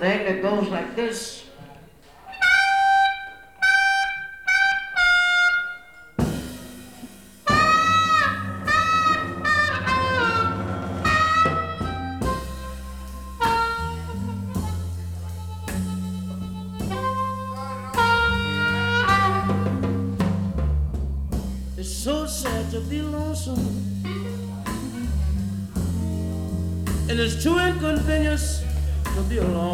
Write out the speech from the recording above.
thing that goes like this. It's so sad to be lonesome, and it's too inconvenience to be alone.